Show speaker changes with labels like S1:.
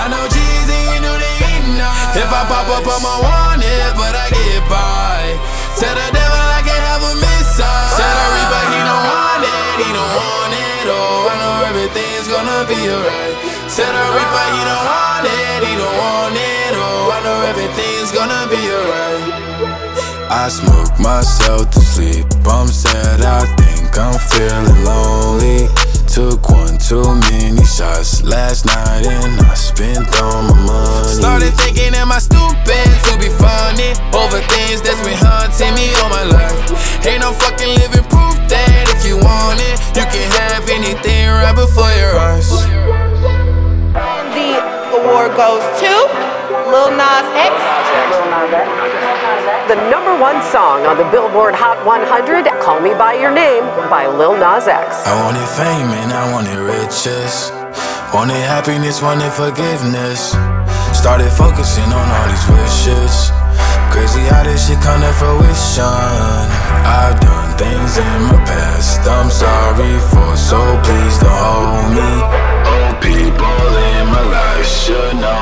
S1: I know G's and you know they eating up. If I pop up, I'ma want it, but I get by. Tell the devil I can't have a missile. Tell the reaper he don't want it, he don't want it. Oh, I know everything's gonna be alright. Tell the reaper he don't want it, he don't want it. Oh, I know everything's gonna be alright. I smoke myself to sleep. I'm sad, I think I'm feeling lonely. Took one too many shots last night and I spent all my money. Started thinking, am I stupid to be funny over things that's been haunting me all my life? Ain't no fucking living proof that if you want it, you can have anything right before your eyes.
S2: And the award goes to Lil Nas X.
S3: The #1 song on the Billboard Hot 100, Call Me By Your Name by Lil Nas X.
S1: I wanted fame and I wanted riches. Wanted happiness, wanted forgiveness. Started focusing on all these wishes. Crazy how this shit come to fruition. I've done things in my past I'm sorry for, so please don't hold me. Old people in my life should know